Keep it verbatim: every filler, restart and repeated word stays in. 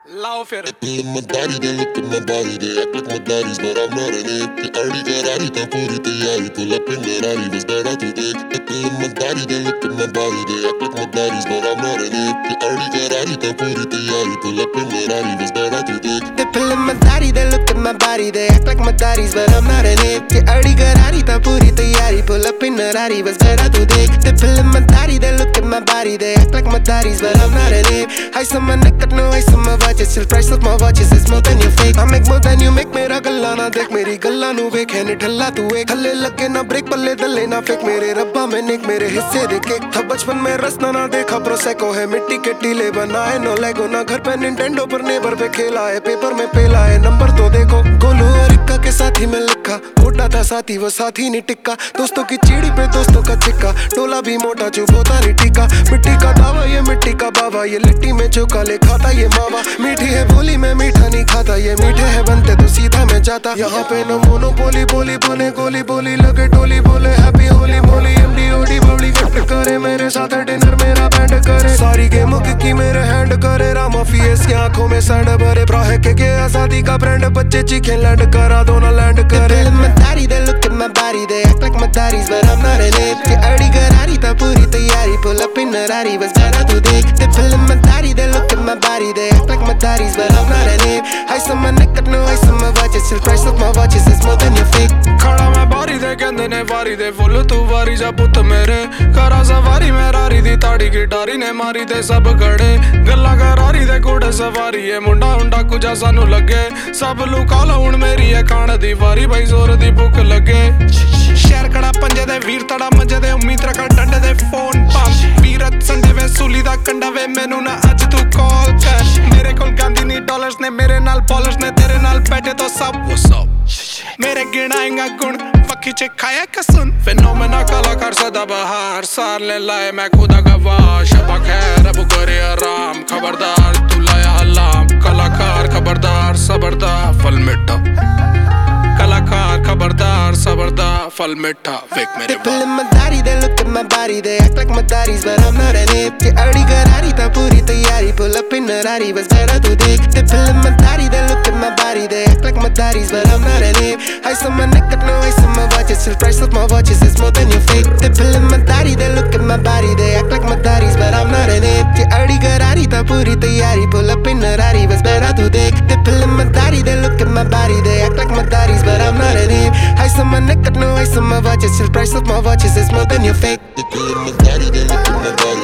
Lao फिर Pull my body, they look at my body, they act like my daddies, but I'm not an ape. They already got Rari, था पूरी तैयारी, pull up in the Rari, बस बैठा तू देख. They pull my body, they look at my body, they act like my daddies, but I'm not an ape. They already got Rari, था पूरी तैयारी, pull up in the Rari, बस बैठा तू देख. They pulling my body, they look at my body, they act like my daddies, but I'm not an ape. They already got Rari, था पूरी तैयारी, pull up in the Rari, बस बैठा तू देख. They pulling my body, they look at my body, they act like my daddies, but I'm not an ape. Ice on my neck, got no ice on my watch, still price of my watches is more than you fake. I make more than you make. मेरा गल्ला ना देख मेरी गल्ला नू वेख है निठल्ला तू एक थल्ले लगे ना ब्रेक पल्ले दल्ले ना फेक मेरे रब्बा मैंने मेरे हिस्से देखे था बचपन में रसना ना देखा प्रोसेको है मिट्टी के टीले बनाए नो लेगो ना घर पे निंटेंडो पर नेबर पे खेला है पेपर में पेला है नंबर तो देखो गोलू और इक्का के साथी में लिखा मोटा था साथी वो साथी नहीं टिक्का दोस्तों की चीड़ी पे दोस्तों का चिक्का टोला भी मोटा चुप होता नहीं टिका मिट्टी का दावा ये मिट्टी का बाबा ये लिट्टी में चौका ले खाता ये मावा मीठी है बोली में मीठा नहीं खाता ये मीठे है बनते तो सीधा मैं जाता यहाँ पे न मोनोपोली बोली बने गोली बोली लगे टोली बोले हैप्पी होली मोली एमडी ओडी बबली गिफ्ट करे मेरे साथ डिनर मेरा बैंड करे सारी गेमों की मेरे हैंड करे रामा फीएस की आंखों में सैंड भरे ब्राहे के के आजादी का ब्रांड बच्चे चीखे लैंड करा दो ना लैंड करे my daddy they look at my body they act like my daddies but I'm not an ape they already got Rari था पूरी तैयारी pull up in the Rari बस बैठा तू देख they pulling my daddy they look at my body they act like my daddies but I'm not an ape ice on my neck got no ice on my watch still price of my watches is more than you fake खड़ा मैं बारी दे कहंदे ने वारी दे full तू वारी जा पुत मेरे करा सवारी मैं रारी दी ताड़ी गिटारी ने मारी दे सब गड़े गल्ला करारी दे घोड़े सवारी है मुंडा हुंडा कुजा सानू लगे सब लुका लो हुण मेरी है कान दी वारी भाई जोर दी भुख लगे शहर कड़ा पंजे दे वीर तड़ा मजे दे उम्मीद रखा डंडे दे फोन पंप वीरत संडे वे सूली दा कंडा वे मैनू ना अज तू कॉल कर मेरे कोल गांधी नी डॉलर्स ने मेरे नाल बॉलर्स ने तेरे नाल बैठे तो सब वो सब मेरे गिनाएंगा गुण पक्की चे खाया कसुन फिनोमेना कलाकार सदा बहार सार ले लाए मैं खुदा गवाह शबा खैर अब करे आराम खबरदार तू लाया अलाम कलाकार खबरदार सबरदार फल मिठा कलाकार खबरदार सबरदार फल मिठा वेक मेरे They pulling my daddy they look at my body they act like my daddies but I'm not an ape they already got Rari था पूरी तैयारी pull up in the Rari बस बैठा तू देख they pulling my daddy they look at my body they act like my daddies but I'm not an ape ice on my neck got no ice on my watch still price of my watches is more than you fake they pulling my daddy they look at my body they act like my daddies but I'm not an ape they already got Rari था पूरी तैयारी pull up in the Rari बस बैठा तू देख they pulling my daddy they look at my body they act like my daddies but I'm not an ape ice on my neck got no ice on my watch still price of my watches is more than you fake They pull my body, they look at my body.